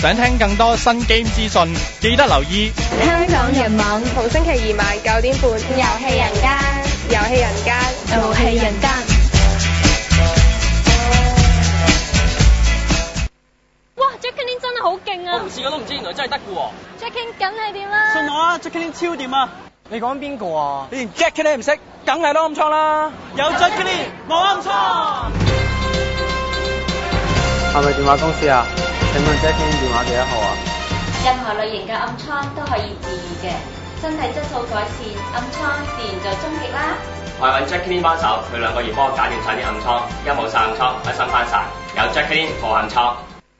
想聽更多新 game 資訊，記得留意香港人網，逢星期二晚9點半，遊戲人間，遊戲人間，遊戲人間。 哇 Jacqueline 真係好勁啊！ 我唔試過都唔知，原來真係得嘅喎。 Jacqueline 梗係點啦？ 信我啊 ，Jacqueline 超掂啊！你講邊個啊？ 你連 Jacqueline 唔識，梗係攞暗瘡啦！ 有 Jacqueline 冇暗瘡。 係咪電話公司啊？請問 Jacqueline 電話幾多號啊？ 任何類型嘅暗瘡都可以治癒嘅，身體質素改善，暗瘡自然就終極啦。 我係揾 Jacqueline 幫手，佢2個月幫我搞掂晒啲暗瘡，一冇晒暗瘡，一身翻晒。有 Jacqueline 冇暗瘡。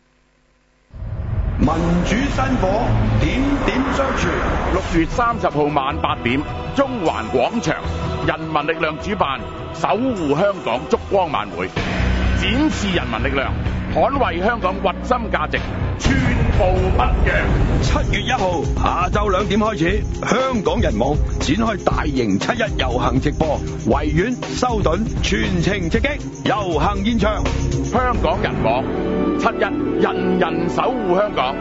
民主薪火，點點相傳。 6月30號晚8點，中環廣場，人民力量主辦守護香港燭光晚會，展示人民力量，捍衛香港核心價值，寸步不讓。 7月1號下晝2點開始，香港人網展開大型7·1遊行直播，維園、修頓全程直擊遊行現場。 香港人網7·1，人人守護香港。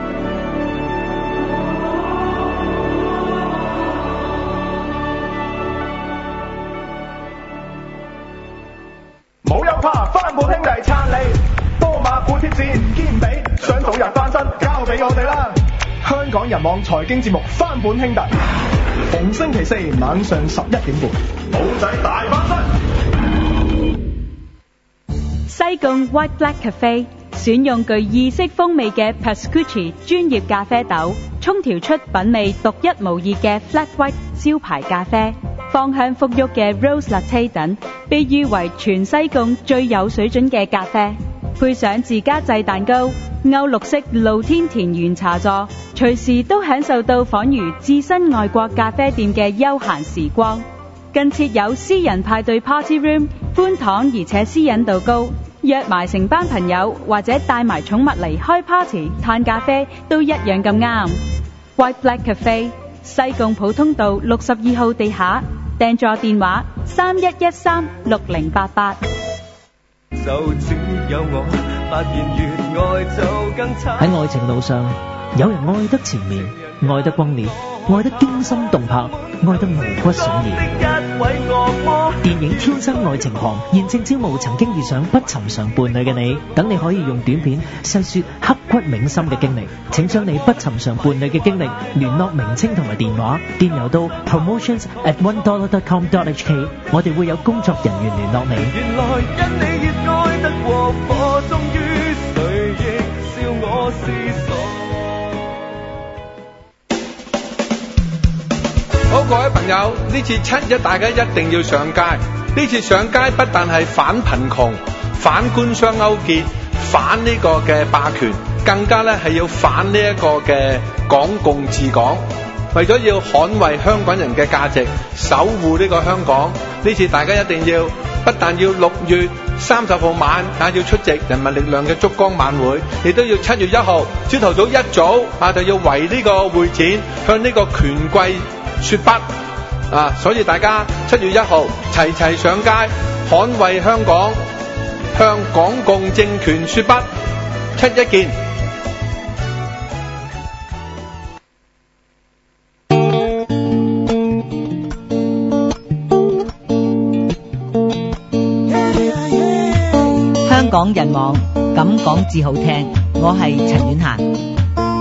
冇有怕，翻本兄弟撐你，多馬股貼戰堅比，想早日翻身，交俾我哋啦！香港人網財經節目翻本兄弟，逢星期4晚上11點半，老仔大翻身。 西貢 White Black Cafe 選用具意式風味嘅 Pascucci 專業咖啡豆，沖調出品味獨一無二嘅 Flat White 招牌咖啡，芳香馥郁嘅 Rose Latte 等，被譽為全西貢最有水準嘅咖啡。配上自家製蛋糕、歐陸式露天田園茶座，隨時都享受到仿如置身外國咖啡店嘅悠閒時光。更設有私人派對 Party Room， 寬敞而且私隱度高，約埋成班朋友或者帶埋寵物嚟開 party 嘆咖啡都一樣咁啱。White Black Cafe 西貢普通道62號地下，訂座電話31136088。 就只有我發現越愛就更慘。 喺愛情路上，有人愛得纏綿，愛得轟烈，愛得驚心動魄，愛得毛骨悚然。電影《天生愛情狂》現正招募曾經遇上不尋常伴侶嘅你，等你可以用短片細說刻骨銘心嘅經歷。請將你不尋常伴侶嘅經歷聯絡名稱同埋電話，電郵到 promotions@1dollar.com.hk， 我哋會有工作人員聯絡你。 原來因你越愛得過火，終於誰亦笑我是傻。 好，各位朋友，呢次7·1大家一定要上街。呢次上街不但係反貧窮、反官商勾結、反呢個嘅霸權，更加咧係要反呢一個嘅港共治港。為咗要捍衛香港人嘅價值，守護呢個香港，呢次大家一定要不但要6月30號晚要出席人民力量嘅燭光晚會，亦都要7月1號朝頭早一早就要圍呢個會展，向呢個權貴說不所以大家7月1號齊齊上街，捍衛香港，向港共政權說不，7·1見。 香港人網，咁講至好聽，我係陳婉嫻。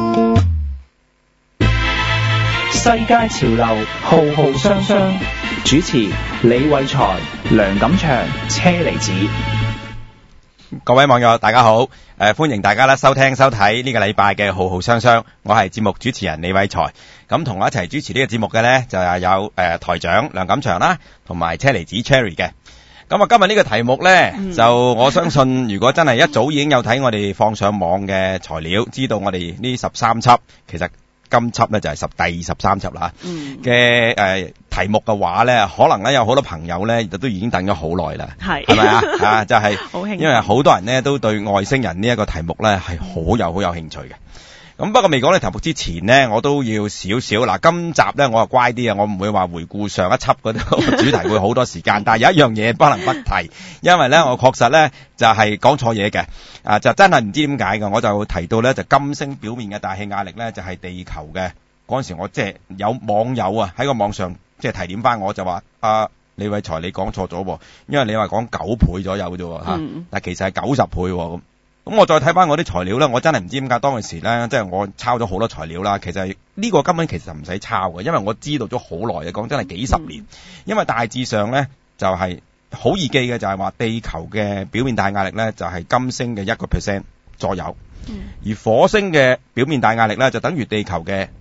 世界潮流，浩浩湯湯。主持李偉才、梁錦祥、車厘子。 各位網友大家好，歡迎大家咧收聽收睇呢個禮拜嘅浩浩湯湯。我係節目主持人李偉才，咁同我一齊主持呢個節目嘅呢，就係有台長梁錦祥啦，同埋車厘子 Cherry 嘅。咁今日呢個題目呢，就我相信如果真係一早已經有睇我哋放上網嘅材料，知道我哋呢13輯其實今輯呢就係第13輯啦嘅題目嘅話呢，可能呢有好多朋友呢都已經等咗好耐啦，係咪啊？就係因為好多人呢都對外星人呢一個題目呢係好有興趣嘅。 咁不過未講你題目之前呢，我都要少少嗱，今集呢，我係乖啲啊，我唔會話回顧上一輯嗰啲主題會好多時間，但係有一樣嘢不能不提，因為呢，我確實呢就係講錯嘢嘅，就真係唔知點解嘅，我就提到呢，就金星表面嘅大氣壓力呢，就係地球嘅嗰陣時，我即係有網友啊喺個網上即係提點翻我就話李偉才你講錯咗喎，因為你話講9倍左右啫喎，但其實係90倍喎咁我再睇翻我啲材料咧，我真係唔知點解當時咧，即係我抄咗好多材料啦。其實呢個根本其實唔使抄嘅，因為我知道咗好耐嘅，講真係幾十年。因為大致上咧就係好易記嘅，就係話地球嘅表面大壓力咧就係金星嘅1% 左右，而火星嘅表面大壓力咧就等於地球嘅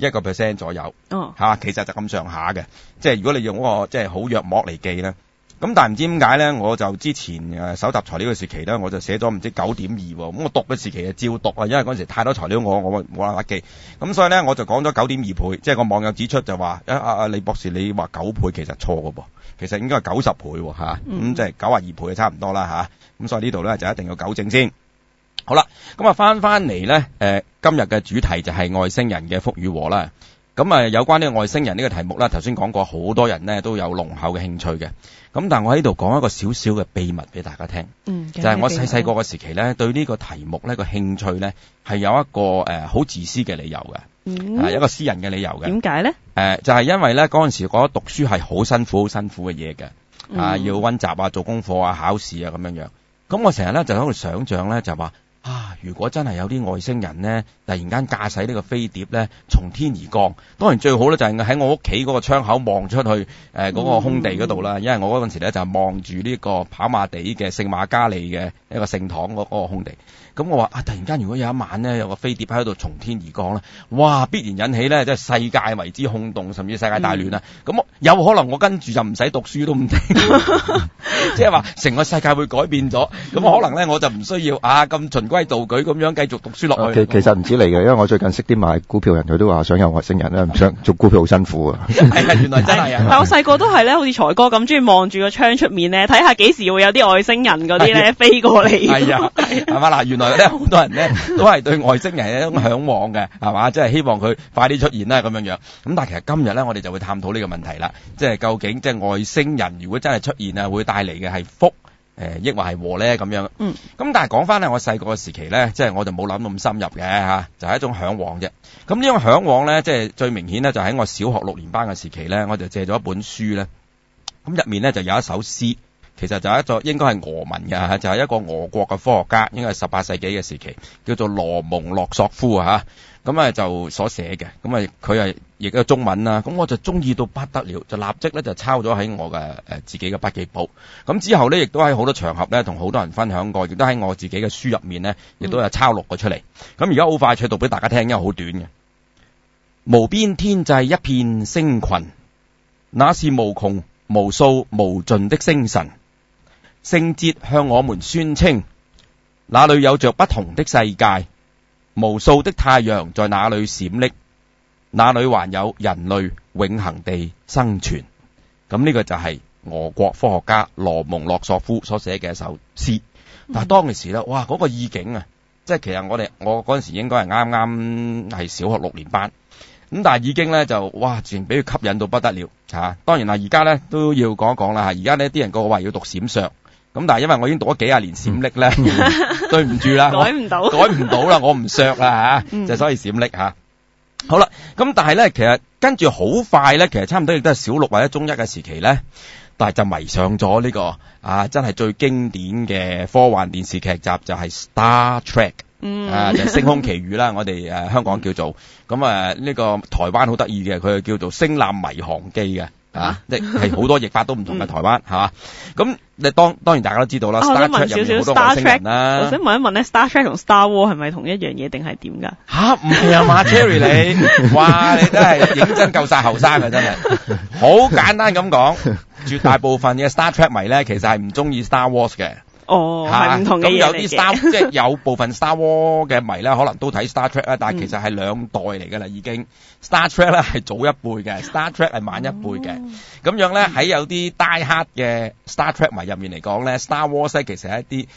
1% 左右。其實就咁上下嘅。即係如果你用嗰個即係好約莫嚟記咧。咁但係唔知點解咧，我就之前搜集材料嘅時期咧，我就寫咗唔知9.2喎。咁我讀嘅時期就照讀啊，因為嗰陣時太多材料我冇辦法記。咁所以咧我就講咗9.2倍，即係個網友指出就話李博士你話9倍其實錯嘅噃，其實應該係90倍喎嚇，咁即係92倍差唔多啦嚇。咁所以呢度咧就一定要糾正先。好啦，咁翻嚟咧今日嘅主題就係外星人嘅福與禍啦。咁有關呢個外星人呢個題目啦，頭先講過，好多人呢都有濃厚嘅興趣嘅。咁但係我喺度講一個少少嘅秘密俾大家聽，就係我細個嘅時期呢，對呢個題目呢個興趣呢係有一個好自私嘅理由嘅，一個私人嘅理由嘅。 點解呢？ 就係因為呢嗰陣時覺得讀書係好辛苦嘅嘢嘅，要溫習啊、做功課啊、考試啊咁樣樣。咁我成日呢就喺度想像呢，就話如果真係有啲外星人呢，突然間駕駛呢個飛碟呢，從天而降，當然最好呢就係喺我屋企嗰個窗口望出去嗰個空地嗰度啦，因為我嗰陣時呢就望住呢個跑馬地嘅聖瑪加利嘅一個聖堂嗰個空地。咁我話突然間如果有一晚呢，有個飛碟喺度從天而降呢，哇必然引起呢即係世界為之轟動，甚至世界大亂啊！咁有可能我跟住就唔使讀書都唔定，即係話成個世界會改變咗。咁可能呢我就唔需要咁循規蹈矩咁樣繼續讀書落去。 其實唔止你嘅，因為我最近識啲買股票人，佢都話想有外星人咧，唔想做股票好辛苦啊。 係啊，原來真係啊！ 但我細個都係咧，好似財哥咁，中意望住個窗出面咧，睇下幾時會有啲外星人嗰啲咧飛過嚟。係啊，係嘛嗱，原來咧好多人咧都係對外星人有一種嚮往嘅，係嘛，即係希望佢快啲出現啦咁樣樣。咁但係其實今日咧，我哋就會探討呢個問題啦，即係究竟即係外星人如果真係出現啊，會帶嚟嘅係福抑或係禍咧咁樣。咁但係講翻咧，我細個嘅時期咧，即係我就冇諗到咁深入嘅嚇，就係一種嚮往啫。咁呢種嚮往咧，即係最明顯咧，就喺我小學6年班嘅時期咧，我就借咗一本書咧。咁入面咧就有一首詩，其實就係一座應該係俄文嘅，就係一個俄國嘅科學家，應該係18世紀嘅時期，叫做羅蒙諾索夫啊嚇。咁就所寫嘅，咁佢係亦都中文啦。咁我就中意到不得了，就立即咧就抄咗喺我嘅自己嘅筆記簿。咁之後咧，亦都喺好多場合咧同好多人分享過，亦都喺我自己嘅書入面咧，亦都有抄錄過出嚟。咁而家好快脆讀俾大家聽，因為好短嘅。無邊天際一片星群，那是無窮無數無盡的星辰。聖節向我們宣稱，那裏有着不同的世界。無數的太陽在那裏閃爍，那裏還有人類永恆地生存。咁呢個就係俄國科學家羅蒙諾索夫所寫嘅一首詩。但係當時咧，哇嗰個意境啊，即係其實我嗰陣時應該係啱啱係小學6年班，咁但係已經咧就哇，自然俾佢吸引到不得了嚇。當然啦，而家咧都要講一講啦嚇。而家呢啲人個個話要讀閃爍。咁但係因為我已經讀咗幾廿年閃爍咧，對唔住啦，改唔到啦，我唔削啦嚇，就所以閃爍嚇。好啦，咁但係咧，其實跟住好快咧，其實差唔多亦都係小6或者中1嘅時期咧，但係就迷上咗呢個真係最經典嘅科幻電視劇集就係 Star Trek，就係星空奇遇啦，我哋香港叫做咁呢個台灣好得意嘅，佢叫做星艦迷航機嘅。即係好多譯法都唔同嘅台灣係咁你當然大家都知道啦。Star Trek 入面好多外星人啦。我想問一問咧，Star Trek 同 Star War 係咪同一樣嘢定係點㗎？唔係啊嘛，Cherry 你，哇你真係認真夠晒後生嘅真係。好簡單咁講，絕大部分嘅 Star Trek 迷咧，其實係唔中意 Star Wars 嘅。係唔同嘅嘢嚟嘅。咁有啲即係有部分 Star War 嘅迷咧，可能都睇 Star Trek 啦，但係其實係兩代嚟㗎啦，已經。Star Trek 咧係早一輩嘅，Star Trek 係晚一輩嘅。咁樣咧喺有啲 die hard 嘅 Star Trek 迷入面嚟講咧，Star Wars 其實係一啲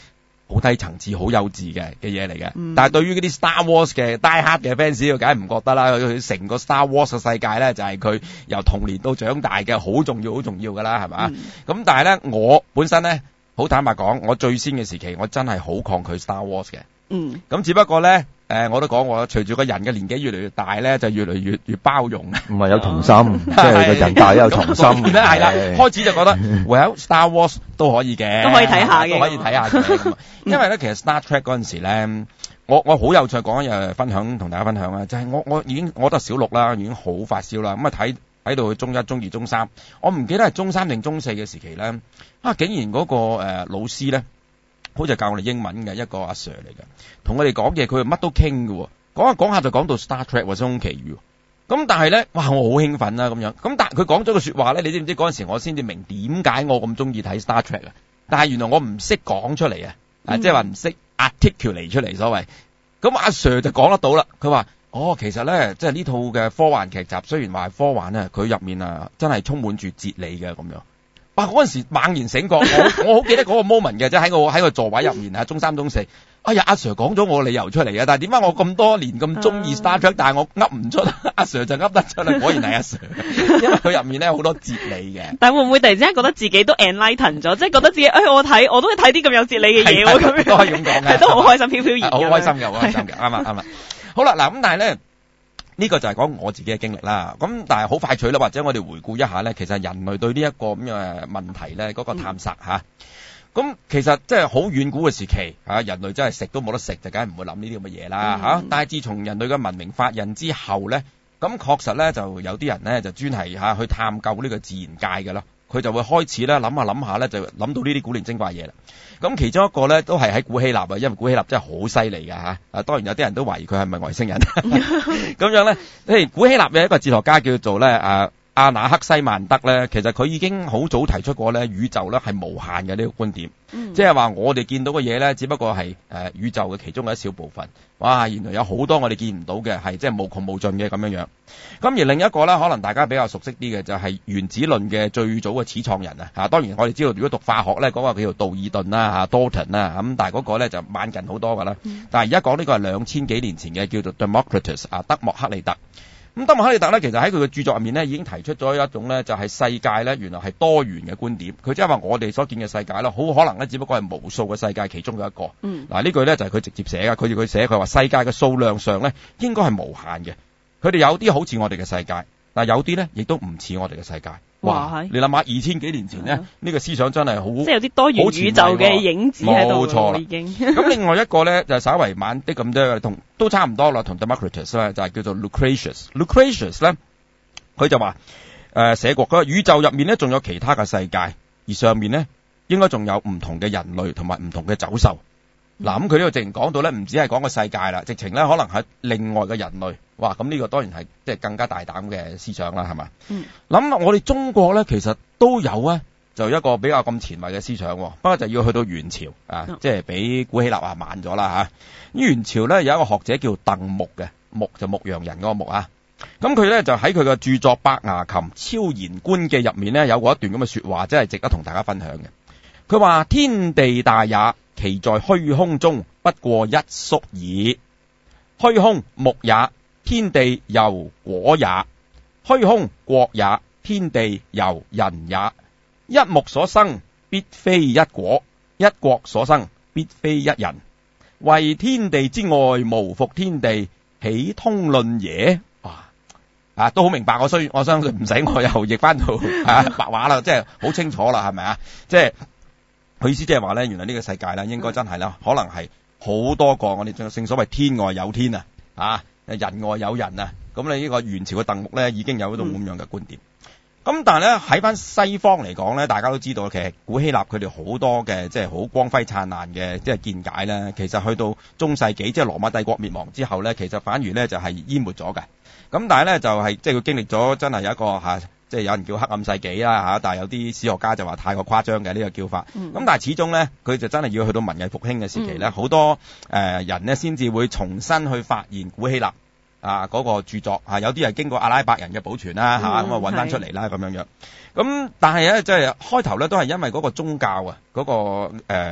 好低層次、好幼稚嘅嘢嚟嘅。但係對於嗰啲 Star Wars 嘅 Die Hard 嘅 fans，梗係唔覺得啦。佢成個 Star Wars 嘅世界咧，就係佢由童年到長大嘅好重要、好重要㗎啦，係嘛？咁但係咧，我本身咧，好坦白講，我最先嘅時期，我真係好抗拒 Star Wars 嘅。咁只不過咧，我都講過，隨住個人嘅年紀越嚟越大咧，就越嚟越包容。 唔係有童心，即係個人大有童心。 係啦，開始就覺得 ，Well Star Wars 都可以嘅， 都可以睇下嘅， 都可以睇下嘅。因為咧，其實 Star Trek 嗰陣時咧，我好有趣講一樣分享同大家分享啊，就係我得小6啦，已經好發燒啦，咁啊睇到去中1、中2、中3，我唔記得係中3定中4嘅時期咧，竟然嗰個老師咧。好似教我哋英文嘅一個阿 Sir 嚟嘅，同我哋講嘢，佢乜都傾嘅，講下講下就講到 Star Trek 或者星空奇遇。咁但係咧，哇！我好興奮啦咁樣。咁但係佢講咗個說話咧，你知唔知嗰陣時我先至明點解我咁中意睇 Star Trek 啊？但係原來我唔識講出嚟啊，即係話唔識 articulate 出嚟所謂。咁阿 Sir 就講得到啦。佢話：其實咧，即係呢套嘅科幻劇集，雖然話係科幻咧，佢入面啊真係充滿住哲理嘅咁樣。嗰陣時猛然醒覺，我好記得嗰個 moment 嘅，即係喺個座位入面啊，中3、中4。哎呀，阿 Sir 講咗我理由出嚟嘅，但係點解我咁多年咁中意 Star Trek，但係我噏唔出，阿 Sir 就噏得出啦，果然係阿 Sir，因為佢入面咧好多哲理嘅。 但係會唔會突然之間覺得自己都 enlighten 咗，即係覺得自己我都係睇啲咁有哲理嘅嘢喎，咁樣都可以咁講嘅， 都好開心飄飄然， 好開心嘅，好開心嘅，啱啊。好啦，嗱咁但係咧。呢個就係講我自己嘅經歷啦，咁但係好快脆啦，或者我哋回顧一下咧，其實人類對呢一個咁嘅問題咧，嗰個探索嚇，咁其實即係好遠古嘅時期嚇，人類真係食都冇得食，就梗係唔會諗呢啲咁嘅嘢啦嚇。但係自從人類嘅文明發現之後咧，咁確實咧就有啲人咧就專係去探究呢個自然界嘅咯，佢就會開始咧諗下咧就諗到呢啲古靈精怪嘢啦。咁其中一個咧都係喺古希臘啊，因為古希臘真係好犀利㗎嚇。當然有啲人都懷疑佢係咪外星人咁樣咧。譬如古希臘嘅一個哲學家叫做咧阿那克西曼德咧，其實佢已經好早提出過咧宇宙咧係無限嘅呢個觀點，即係話我哋見到嘅嘢咧，只不過係宇宙嘅其中嘅一小部分。哇！原來有好多我哋見唔到嘅，係即係無窮無盡嘅咁樣樣。咁而另一個咧，可能大家比較熟悉啲嘅就係原子論嘅最早嘅始創人啊。當然我哋知道，如果讀化學咧，嗰個叫做道爾頓啦，Dalton 啦，咁但係嗰個咧就晚近好多㗎啦。但係而家講呢個係2000幾年前嘅，叫做 Democritus 德莫克利特。咁德莫克利特咧，其實喺佢嘅著作入面咧，已經提出咗一種咧，就係世界咧原來係多元嘅觀點。佢即係話我哋所見嘅世界咧，好可能咧，只不過係無數嘅世界其中嘅一個。嗱呢句咧就係佢直接寫嘅。佢寫佢話世界嘅數量上咧應該係無限嘅。佢哋有啲好似我哋嘅世界，但係有啲咧亦都唔似我哋嘅世界。哇！你諗下2000幾年前咧，呢個思想真係好，即係有啲多元宇宙嘅影子喺度。 冇錯啦， 已經。 咁另外一個咧就稍為晚啲咁多，同都差唔多啦，同 Democritus 咧就係叫做 Lucretius。Lucretius 咧佢就話寫過，佢話宇宙入面咧仲有其他嘅世界，而上面咧應該仲有唔同嘅人類同埋唔同嘅走獸。嗱咁佢呢個直情講到咧，唔止係講個世界啦，直情咧可能係另外嘅人類。哇！咁呢個當然係即係更加大膽嘅思想啦，係嘛？諗我哋中國咧，其實都有啊，就一個比較咁前衛嘅思想。不過就要去到元朝啊，即係比古希臘慢咗啦嚇。元朝咧有一個學者叫鄧牧嘅，牧就牧羊人嗰個牧啊。咁佢咧就喺佢嘅著作《伯牙琴超然觀記》入面咧有過一段咁嘅說話，真係值得同大家分享嘅。佢話：天地大也，其在虛空中，不過一粟耳。虛空木也，天地猶果也；虛空國也，天地猶人也。一木所生，必非一果；一國所生，必非一人。為天地之外，無復天地，豈通論耶？都好明白，我相信唔使我又譯翻到白話啦，即係好清楚啦，係咪啊？即係佢意思即係話咧，原來呢個世界咧，應該真係啦，可能係好多個我哋正所謂天外有天啊，人外有人啊。咁你呢個元朝嘅鄧牧咧，已經有一種咁樣嘅觀點。咁但係咧喺翻西方嚟講咧，大家都知道其實古希臘佢哋好多嘅即係好光輝燦爛嘅即係見解咧，其實去到中世紀即係羅馬帝國滅亡之後咧，其實反而咧就係淹沒咗嘅。咁但係咧就係即係佢經歷咗真係有一個即係有人叫黑暗世紀啦但係有啲史學家就話太過誇張嘅呢個叫法。咁但係始終咧佢就真係要去到文藝復興嘅時期咧，好多人咧先至會重新去發現古希臘嗰個著作有啲係經過阿拉伯人嘅保存啦咁啊揾翻出嚟啦咁樣樣。咁但係咧即係開頭咧都係因為嗰個宗教嗰個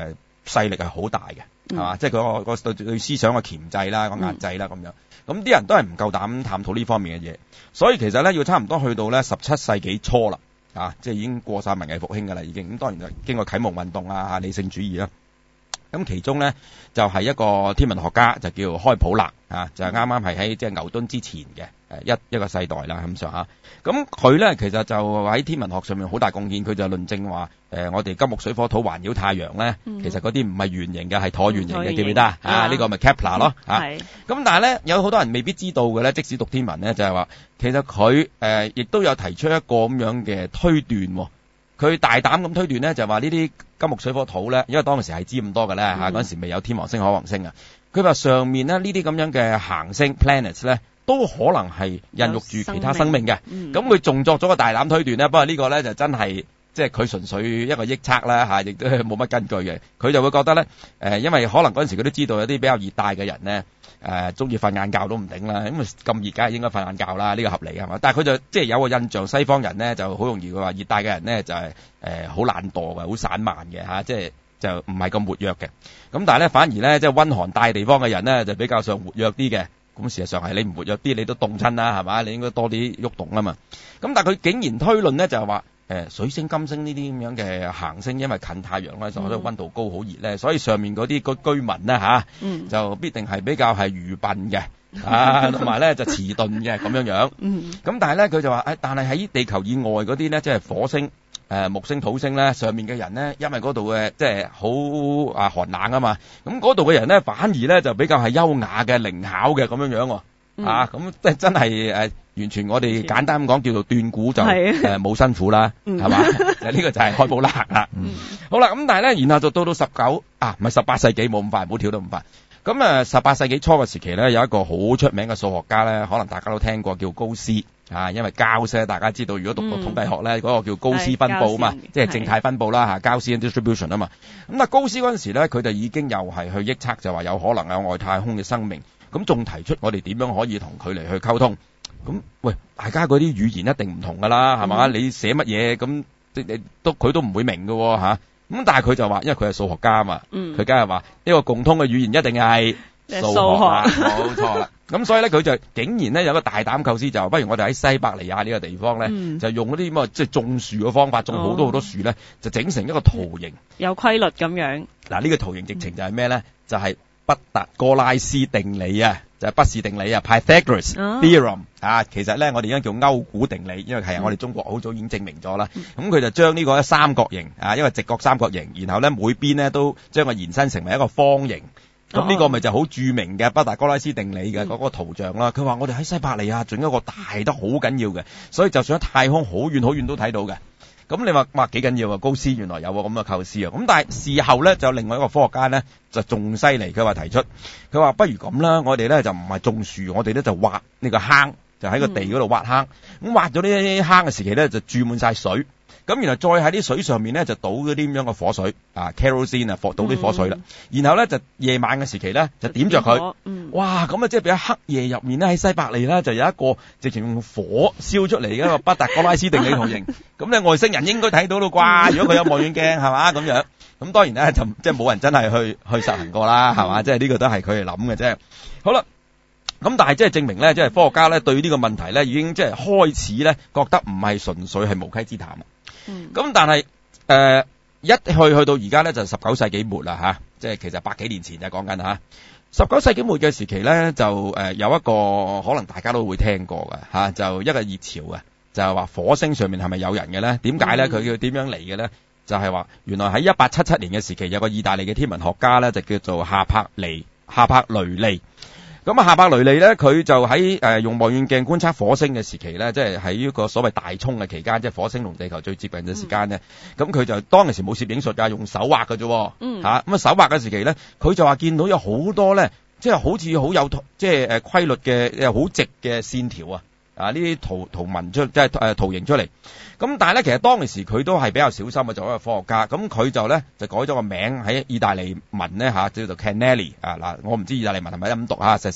勢力係好大嘅，係嘛？即係佢個對思想嘅鉗制啦、個壓制啦咁樣。咁啲人都係唔夠膽探討呢方面嘅嘢，所以其實咧要差唔多去到咧17世紀初啦，即係已經過晒文藝復興㗎啦已經。咁當然就經過啟蒙運動啊、理性主義啦。咁其中咧就係一個天文學家就叫開普勒就係啱啱係喺即係牛頓之前嘅一個世代啦咁上下。咁佢咧其實就喺天文學上面好大貢獻，佢就論證話我哋金木水火土環繞太陽咧，其實嗰啲唔係圓形嘅，係橢圓形嘅，記唔記得啊？呢個咪 Kepler 咯咁但係咧有好多人未必知道嘅咧，即使讀天文咧就係話其實佢亦都有提出一個咁樣嘅推斷。佢大膽咁推斷咧，就話呢啲金木水火土咧，因為當時係知咁多嘅咧嗰陣時未有天王星、海王星啊。佢話上面咧呢啲咁樣嘅行星 planets 咧，都可能係孕育住其他生命嘅。咁佢仲作咗個大膽推斷咧，不過呢個咧就真係即係佢純粹一個臆測啦亦都冇乜根據嘅。佢就會覺得咧因為可能嗰陣時佢都知道有啲比較熱帶嘅人咧。中意瞓晏覺都唔頂啦，咁咁熱梗係應該瞓晏覺啦，呢個合理係嘛？但係佢就即係有個印象，西方人咧就好容易佢話熱帶嘅人咧就係好懶惰嘅，好散漫嘅即係就唔係咁活躍嘅。咁但係咧反而咧即係溫寒帶地方嘅人咧就比較上活躍啲嘅。咁事實上係你唔活躍啲，你都凍親啦係嘛？你應該多啲喐動啊嘛。咁但係佢竟然推論咧就係話。水星、金星呢啲咁樣嘅行星，因為近太陽咧，就覺得溫度高好熱咧，所以上面嗰啲居民咧就必定係比較係愚笨嘅同埋咧就遲鈍嘅咁樣樣。咁但係咧佢就話但係喺地球以外嗰啲咧，即係火星、木星、土星咧，上面嘅人咧，因為嗰度嘅即係好寒冷啊嘛，咁嗰度嘅人咧反而咧就比較係優雅嘅、靈巧嘅咁樣樣喎。咁即係真係完全我哋簡單咁講叫做斷估就冇辛苦啦，係嘛？呢個就係開普勒啦。好啦，咁但係咧，然後就到18世紀冇咁快，唔好跳得咁快。咁18世紀初嘅時期咧，有一個好出名嘅數學家咧，可能大家都聽過叫高斯因為高斯大家知道，如果讀過統計學咧，嗰個叫高斯分佈啊嘛，即係靜態分佈啦高斯 distribution 啊嘛。咁高斯嗰陣時咧，佢就已經又係去臆測，就話有可能有外太空嘅生命。咁仲提出我哋點樣可以同佢嚟去溝通？咁喂，大家嗰啲語言一定唔同噶啦，係嘛？你寫乜嘢咁，佢都唔會明㗎喎嚇。咁但係佢就話，因為佢係數學家啊嘛，佢梗係話呢個共通嘅語言一定係數學啦，冇錯啦。咁所以咧，佢就竟然咧有個大膽構思，就不如我哋喺西伯利亞呢個地方咧，就用嗰啲咁啊即係種樹嘅方法，種好多樹咧，就整成一個圖形， 有規律咁樣。 嗱，呢個圖形直情就係咩咧？就係畢達哥拉斯定理啊，就係畢氏定理啊 ，Pythagoras theorem 其實咧我哋應該叫勾股定理，因為係我哋中國好早已經證明咗啦。咁佢就將呢個三角形一個直角三角形，然後咧每邊咧都將佢延伸成為一個方形。咁呢個咪就好著名嘅畢達哥拉斯定理嘅嗰個圖像啦。佢話我哋喺西伯利亞仲有一個大得好緊要嘅，所以就算喺太空好遠好遠都睇到嘅。咁你話幾緊要啊？高斯原來有個咁嘅構思啊！咁但係事後咧就另外一個科學家咧就仲犀利，佢話提出，佢話不如咁啦，我哋咧就唔係種樹，我哋咧就挖呢個坑，就喺個地嗰度挖坑。咁挖咗呢啲坑嘅時期咧就注滿晒水，咁然後再喺啲水上面咧就倒嗰啲咁樣嘅火水kerosene 倒啲火水啦。然後咧就夜晚嘅時期咧就點着佢，哇！咁啊即係俾喺黑夜入面咧喺西伯利咧就有一個直情用火燒出嚟嘅一個畢達哥拉斯定理圖形。咁咧外星人應該睇到咯啩？如果佢有望遠鏡係嘛咁樣。咁當然咧就即係冇人真係去實行過啦，係嘛？即係呢個都係佢哋諗嘅啫。好啦。咁但係即係證明咧，即係科學家咧對呢個問題咧已經即係開始咧覺得唔係純粹係無稽之談。咁但係一去到而家咧就19世紀末啦即係其實100幾年前就講緊19世紀末嘅時期咧就有一個可能大家都會聽過嘅就一個熱潮啊，就係話火星上面係咪有人嘅咧？點解咧？佢叫點樣嚟嘅咧？就係話原來喺1877年嘅時期有個意大利嘅天文學家咧就叫做夏柏雷利。咁夏柏雷利咧，佢就喺用望遠鏡觀察火星嘅時期咧，即係喺呢個所謂大衝嘅期間，即係火星同地球最接近嘅時間咧。咁佢就當其時冇攝影術㗎，用手畫㗎啫。咁啊手畫嘅時期咧，佢就話見到有好多咧，即係好似好有即係規律嘅好直嘅線條啊！呢啲圖文出即係圖形出嚟。咁但係咧，其實當其時佢都係比較小心嘅，作為一個科學家。咁佢就咧就改咗個名喺意大利文咧叫做 Canali 嗱，我唔知意大利文係咪咁讀就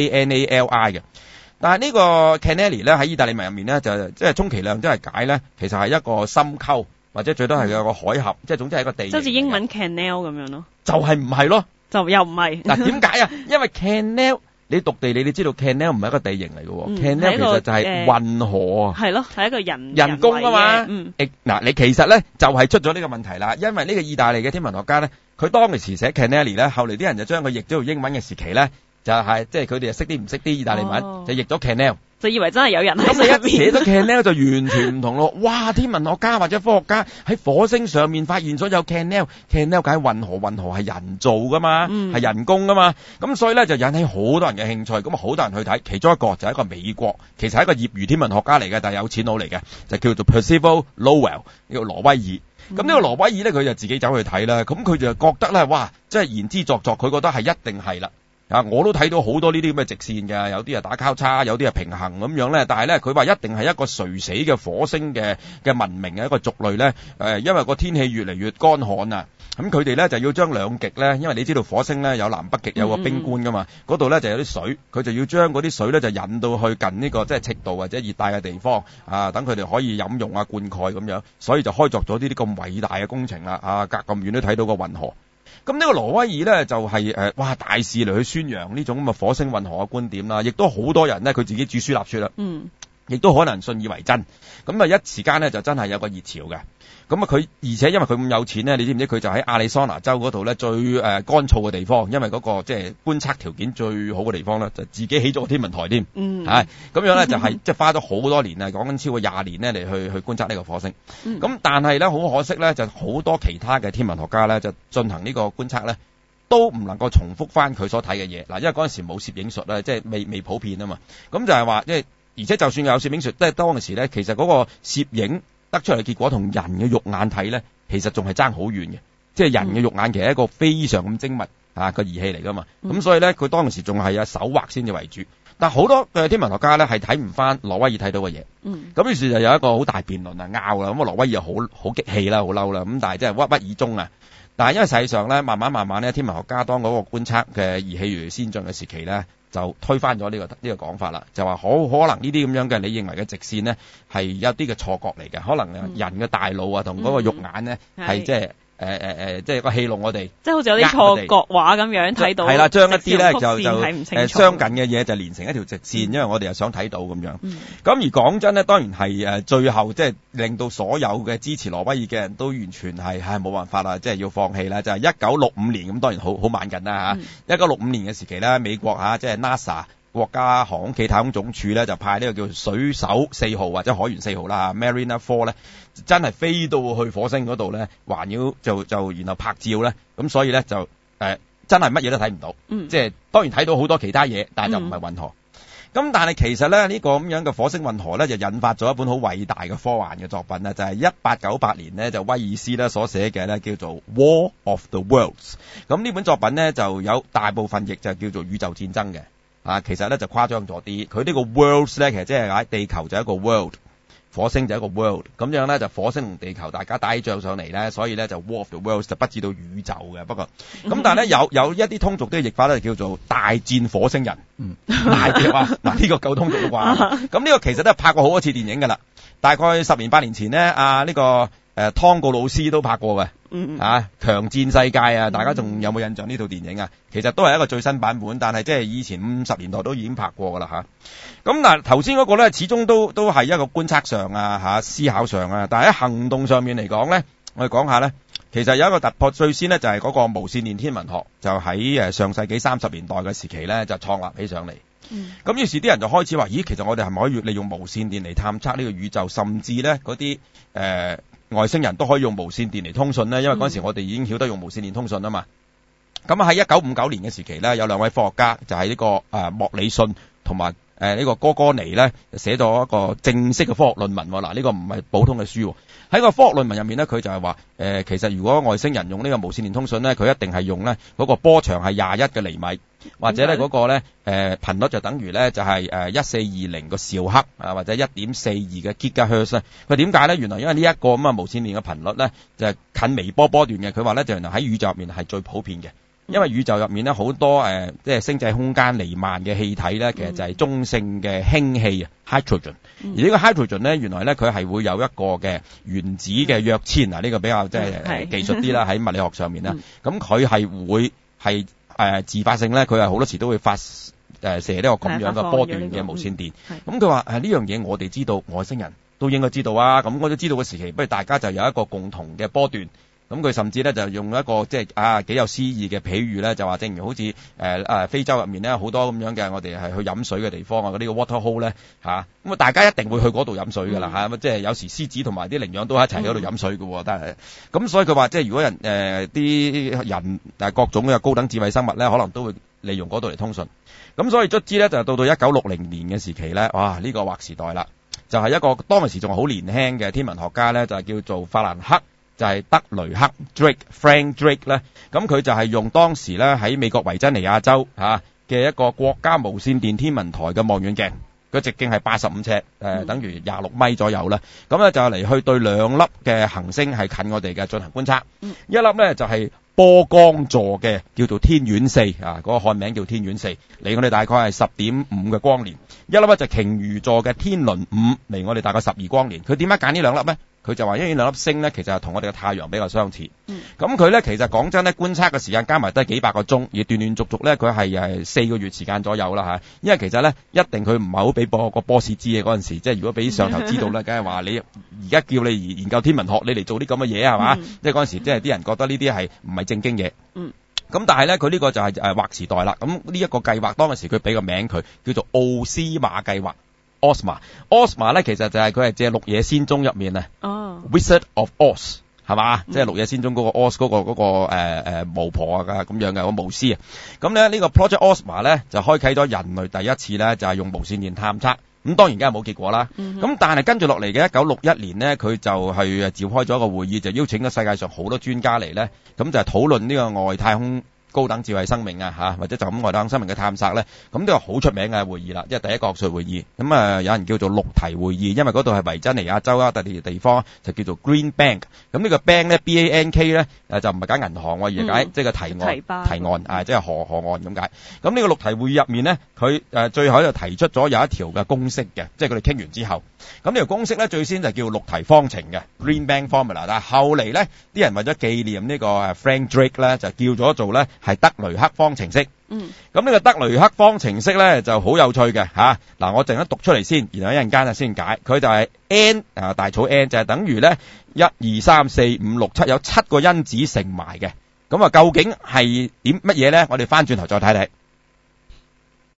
CANALI 嘅。但係呢個 Canali 咧喺意大利文入面咧就即係充其量即係解咧，其實係一個深溝或者最多係有個海峽，即係總之係一個地。 即係好似英文 canal 咁樣咯。 就係唔係咯， 就又唔係。 嗱，點解啊？因為 canal 你讀地理，你知道 canal 唔係一個地形嚟嘅，canal 其實就係運河啊， 係咯，係一個人工啊嘛。嗱，你其實咧就係出咗呢個問題啦，因為呢個意大利嘅天文學家咧，佢當其時寫 canali 咧，後嚟啲人就將佢譯咗做英文嘅時期咧，就係即係佢哋識啲唔識啲意大利文，就譯咗 canal。 就以為真係有人喺咁你一寫咗 canal 就完全唔同咯。哇！天文學家或者科學家喺火星上面發現咗有 canal 梗係運河，運河係人造噶嘛，係人工噶嘛。咁所以咧就引起好多人嘅興趣，咁啊好多人去睇。其中一個就係一個美國，其實係一個業餘天文學家嚟嘅，但係有錢佬嚟嘅，就叫做 Percival Lowell， 呢個羅威爾。咁呢個羅威爾咧，佢就自己走去睇啦。咁佢就覺得咧，哇！即係言之鑿鑿，佢覺得係一定係啦。我都睇到好多呢啲咁嘅直線㗎，有啲係打交叉，有啲係平衡咁樣咧。但係咧，佢話一定係一個垂死嘅火星嘅文明嘅一個族類咧。因為個天氣越嚟越乾旱啊，咁佢哋咧就要將兩極咧，因為你知道火星咧有南北極有個冰冠噶嘛，嗰度咧就有啲水，佢就要將嗰啲水咧就引到去近呢個即係赤道或者熱帶嘅地方啊，等佢哋可以飲用啊、灌溉咁樣，所以就開鑿咗呢啲咁偉大嘅工程啦。啊，隔咁遠都睇到個運河。咁呢個羅威爾咧就係哇大肆嚟去宣揚呢種咁嘅火星運河嘅觀點啦，亦都好多人咧佢自己著書立說啦，亦都可能信以為真。咁啊一時間咧就真係有個熱潮嘅。咁啊佢而且因為佢咁有錢咧，你知唔知佢就喺亞利桑那州嗰度咧最乾燥嘅地方，因為嗰個即係觀測條件最好嘅地方咧，就自己起咗個天文台添。係咁樣咧就係即係花咗好多年啊，講緊超過20年咧嚟去觀測呢個火星。咁但係咧好可惜咧，就好多其他嘅天文學家咧就進行呢個觀測咧，都唔能夠重複翻佢所睇嘅嘢。嗱，因為嗰陣時冇攝影術咧，即係未普遍啊嘛。咁就係話即係而且就算有攝影術，即係當時咧，其實嗰個攝影得出嚟嘅結果同人嘅肉眼睇咧，其實仲係爭好遠嘅。即係人嘅肉眼其實係一個非常咁精密個儀器嚟噶嘛。咁所以咧，佢當時仲係手畫先至為主。但好多嘅天文學家咧係睇唔翻羅威爾睇到嘅嘢。咁於是就有一個好大辯論啊，拗啦。咁啊羅威爾好激氣啦，好嬲啦。咁但係真係鬱鬱以終啊。但係因為實際上咧，慢慢咧，天文學家當嗰個觀測嘅儀器越嚟越先進嘅時期咧，就推翻咗呢個講法啦，就話可能呢啲咁樣嘅你認為嘅直線咧係有啲嘅錯覺嚟嘅，可能人嘅大腦啊同嗰個肉眼咧係即係即係個戲弄我哋，即係好似有啲錯覺畫咁樣睇到。係啦，將一啲咧就相近嘅嘢就連成一條直線，因為我哋又想睇到咁樣。咁而講真咧，當然係最後即係令到所有嘅支持羅威爾嘅人都完全係冇辦法啦，即係要放棄啦。就係1965年咁，當然好晚近啦嚇。1965年嘅時期咧，美國即係 NASA 國家航空暨太空總署咧就派呢個叫水手4號或者海員4號啦 Mariner 4咧，真係飛到去火星嗰度咧，環繞就然後拍照咧，咁所以咧就真係乜嘢都睇唔到，即係當然睇到好多其他嘢，但係就唔係運河。咁但係其實咧呢個咁樣嘅火星運河咧就引發咗一本好偉大嘅科幻嘅作品啦，就係1898年咧就威爾斯咧所寫嘅咧叫做 War of the Worlds。咁呢本作品咧就有大部分譯就叫做宇宙戰爭嘅。其實咧就誇張咗啲，佢呢個 worlds 咧其實即係地球就一個 world， 火星就一個 world， 咁樣咧就火星同地球大家打起仗上嚟咧，所以咧就 War of the Worlds 就不至到宇宙嘅。不過咁但係咧有一啲通俗啲嘅譯法咧叫做大戰火星人，大嘅話嗱呢個夠通俗嘅話，咁呢個其實都係拍過好多次電影㗎啦，大概10年8年前咧呢個湯告魯斯都拍過嘅。強戰世界啊！大家仲有冇印象呢套電影啊？其實都係一個最新版本，但係即係以前50年代都已經拍過噶啦吓。咁嗱，頭先嗰個咧，始終都係一個觀測上思考上啊。但係喺行動上面嚟講咧，我哋講下咧，其實有一個突破，最先咧就係嗰個無線電天文學，就喺上世紀30年代嘅時期咧就創立起上嚟。咁於是啲人就開始話：咦，其實我哋係咪可以利用無線電嚟探測呢個宇宙，甚至咧嗰啲外星人都可以用無線電嚟通訊呢？因為嗰陣時我哋已經曉得用無線電通訊啊嘛。咁喺1959年嘅時期呢，有兩位科學家就係呢個莫里遜同埋呢個哥哥尼呢，寫咗一個正式嘅科學論文。嗱，呢個唔係普通嘅書。喺個科學論文入面呢，佢就係話其實如果外星人用呢個無線電通訊呢，佢一定係用呢嗰個波長係21嘅厘米，或者呢嗰個呢頻率就等於呢就係1420個兆赫或者1.42嘅 gigahertz 咧。佢點解呢？原來因為呢一個咁嘅無線電嘅頻率呢，就係近微波波段嘅。佢話呢就原來喺宇宙入面係最普遍嘅。 因為宇宙入面咧好多即係星際空間彌漫嘅氣體咧，其實就係中性嘅氫氣啊 ，hydrogen。而呢個 hydrogen 咧，原來咧佢係會有一個嘅原子嘅躍遷啊，呢個比較即係技術啲啦，喺物理學上面啦。咁佢係會係自發性咧，佢係好多時都會射呢個咁樣嘅波段嘅無線電。咁佢話呢樣嘢我哋知道，外星人都應該知道啊。咁我都知道嘅時期，不如大家就有一個共同嘅波段。咁佢甚至咧就用一個即係幾有詩意嘅比喻咧，就話正如好似非洲入面咧好多咁樣嘅，我哋係去飲水嘅地方啊，嗰啲個 water hole 咧咁大家一定會去嗰度飲水㗎啦即係有時獅子同埋啲羚羊都一齊喺度飲水㗎喎，但係咁所以佢話即係如果啲人各種嘅高等智慧生物咧，可能都會利用嗰度嚟通訊。咁所以卒之咧就到1960年嘅時期咧，哇！呢個劃時代啦，就係一個當時仲係好年輕嘅天文學家咧，就係叫做法蘭克。就係德雷克 Frank Drake 咧，咁佢就係用當時咧喺美國維珍尼亞州嘅一個國家無線電天文台嘅望遠鏡，佢直徑係85尺，等於26米左右啦。咁咧就嚟去對兩粒嘅行星係近我哋嘅進行觀察。一粒咧就係波光座嘅叫做天苑4嗰個漢名叫天苑4，離我哋大概係10.5嘅光年。一粒咧就鯨魚座嘅天輪5，離我哋大概12光年。佢點解揀呢兩粒咧？佢就話因為呢兩粒星咧，其實係同我哋嘅太陽比較相似。咁佢咧其實講真咧，觀測嘅時間加埋都係幾百個鐘，而斷斷續續咧佢係4個月時間左右啦因為其實咧一定佢唔係好俾個 boss 知嘅嗰陣時，即係如果俾上頭知道咧，梗係話你而家叫你研究天文學，你嚟做啲咁嘅嘢係嘛？即係嗰陣時即係啲人覺得呢啲係唔係正經嘢。咁但係咧佢呢個就係劃時代啦。咁呢一個計劃當陣時佢俾個名佢叫做奧斯瑪計劃。Ozma 咧，其實就係佢係借《綠野仙蹤》入面Wizard of Oz 係嘛？即係《綠野仙蹤》嗰個 Oz 嗰個巫婆咁樣嘅個巫師啊。咁咧呢個 Project Ozma 咧就開啟咗人類第一次咧就係用無線電探測。咁當然梗係冇結果啦。咁但係跟住落嚟嘅1961年呢，佢就去召開咗一個會議，就邀請咗世界上好多專家嚟咧，咁就係討論呢個外太空高等智慧生命或者就咁外太空生命嘅探索咧，咁都有好出名嘅會議啦，即係第一個學術會議。咁有人叫做綠堤會議，因為嗰度係維珍尼亞州特別地方，就叫做 Green Bank。咁呢個 bank 咧 BANK 咧就唔係解銀行喎，而係解即係個堤岸即係河岸咁解。咁呢個綠堤會議入面咧，佢最後就提出咗有一條嘅公式嘅，即係佢哋傾完之後，咁呢條公式咧最先就叫綠堤方程嘅 Green Bank Formula， 但係後嚟咧啲人為咗紀念呢個Frank Drake 咧，就叫咗做咧係德雷克方程式。咁呢個德雷克方程式咧就好有趣嘅嗱，我陣間讀出嚟先，然後一陣間先解。佢就係 n 大草 n 就係等於咧1、2、3、4、5、6、7有7個因子乘埋嘅。咁究竟係點乜嘢咧？我哋翻轉頭再睇睇。